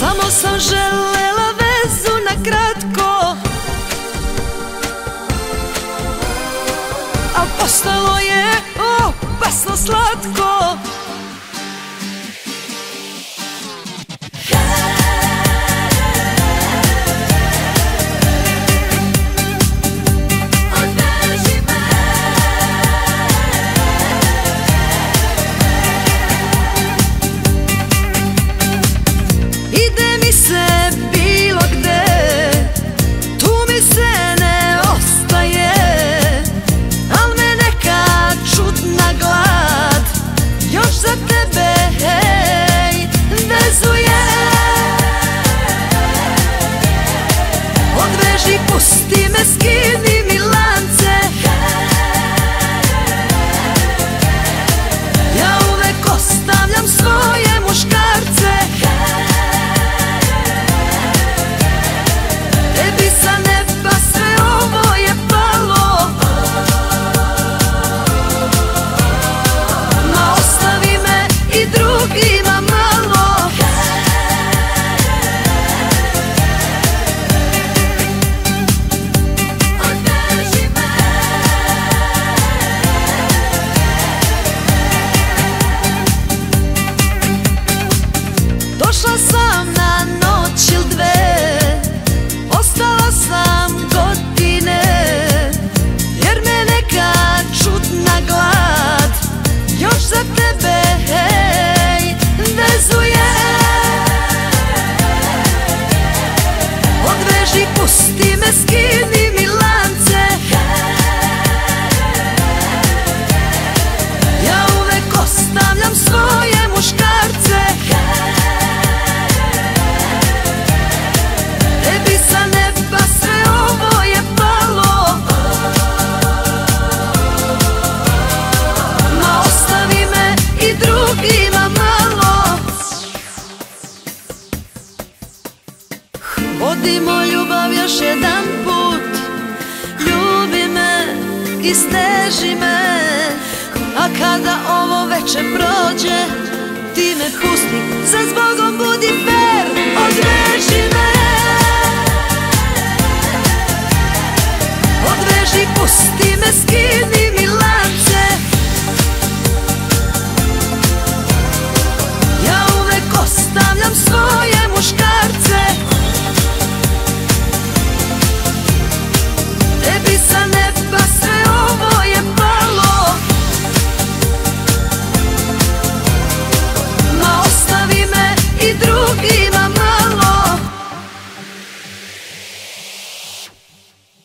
Samo sam želela vezu na kratko, al postalo je opasno slatko. Pusti me, skini mi lance, ja uvek ostavljam svoje muškarce. Tebi sa neba sve ovo je palo, ma ostavi me i drugima malo. Došla sam na noć il dve, ostala sam godine, jer me neka čudna glad još za tebe, hej, vezuje. Odveži, pusti me, skini mi lance, ja uvek ostavljam svoje muškarce. Tebi sa neba sve ovo je palo, ma ostavi me i drugima malo. Vodimo ljubav još jedan put, ljubi me i steži me, a kada ovo veče prođe, ti me pusti, sa zbogom budi fer, odveži me. Odveži, pusti me, skini